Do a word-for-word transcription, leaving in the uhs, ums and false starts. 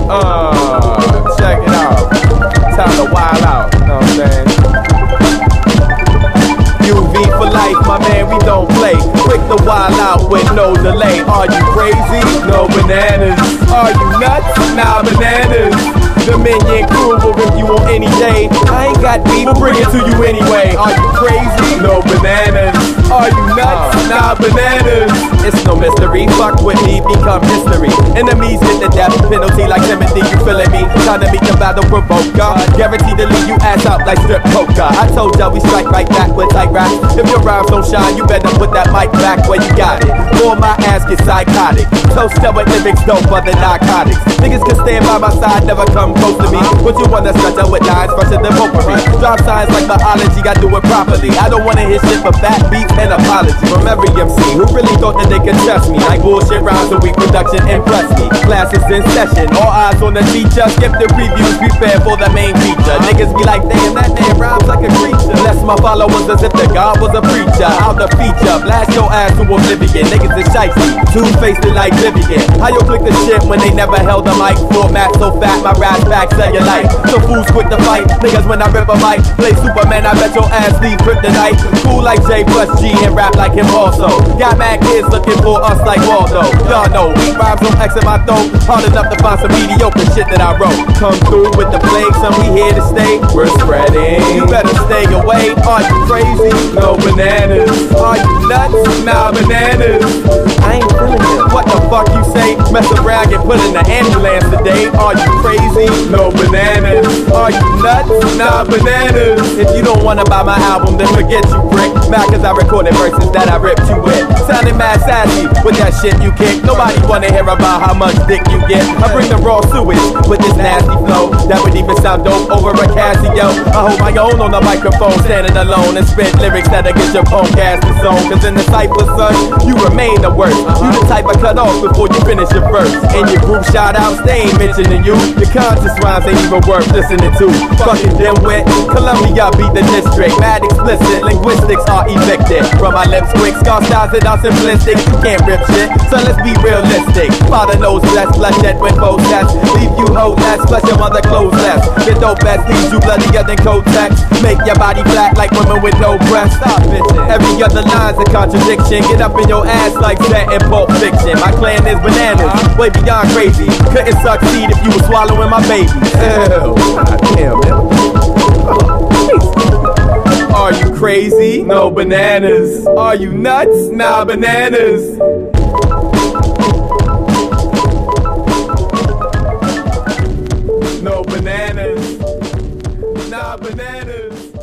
Uh, check it out. Time to wild out. You know what I'm saying? U V for life, my man, we don't play. Quick to wild out with no delay. Are you crazy? No bananas. Are you nuts? Nah, bananas. Dominion crew will rip you on any day. I ain't got beef, we'll bring it to you anyway. Are you crazy? No bananas. Are you nuts? Nah, bananas. It's no mystery, fuck with me, become history. Enemies hit the death penalty like Timothy, you feeling me? Time to meet the battle provoker. Guaranteed to leave you ass out like strip poker. I told ya we strike right back with tight raps. If your rhymes don't shine, you better put that mic back where you got it. Or my ass get psychotic. So stellar lyrics dope other narcotics. Niggas can stand by my side, never come close to me. What you wanna stretch out with lines fresher than potpourri? Drop signs like biology, I do it properly. I don't wanna hear shit but fat beats and apology from every M C who really thought that they could trust me. Like bullshit rhymes a week production impress me. Classes in session, all eyes on the teacher. Skip the previews, prepare for the main feature. Niggas be like, damn, that man rhymes like a creature. Bless my followers as if the God was a preacher. Out the feature, blast your ass to oblivion. Niggas is shiesty, two-faced it like Vivian. How you click the shit when they never held a mic? Format so fat, my rap back cellulite. So fools quick to fight, niggas when I rip a mic. Play Superman, I bet your ass leave kryptonite. Cool like J plus G and rap like him also. Got mad kids looking for us like Waldo. Y'all know, weak rhymes on X in my throat. Hard enough to find some mediocre shit that I wrote. Come through with the plague, son, we here to stay. We're spreading. You better stay away. Are you crazy? No bananas. Are you nuts? Nah, bananas. I ain't feeling it. What the fuck you say? Mess around, get put in the ambulance today. Are you crazy? No bananas. Are you nuts? Nah, bananas. If you don't wanna buy my album, then forget you, prick. Mad cause I recorded verses that I ripped you with. Sounding mad sassy with that shit you kick. Nobody wanna hear about how much dick you get. I bring the raw sewage with this nasty flow that would even sound dope over a Casio. I hold my own on the microphone, standing alone and spit lyrics that'll get your punk ass to zone. Cause in the cypher, son, you remain the worst. You the type I cut off before you finish your verse. And your group shout outs, they ain't mentioning you. Your conscious rhymes ain't even worth listening to. Fucking dimwit, Columbia beat the district. Mad explicit, linguistics are evicted. From my lips quick, scar styles that are simplistic. You can't rip shit, so let's be realistic. Father knows blessed, flesh that when both that's. Leave you hoe less, flesh your mother clothes less. The dope ass leaves you bloodier than Kotex. Make your body flat like women with no breasts. Stop bitching. Every other line's a contradiction. Get up in your ass like that in Pulp Fiction. My clan is bananas, way beyond crazy. Couldn't succeed if you were swallowing my baby. Ew. God damn, man. Are you crazy? No bananas. Are you nuts? Nah, bananas. No bananas. Nah, bananas.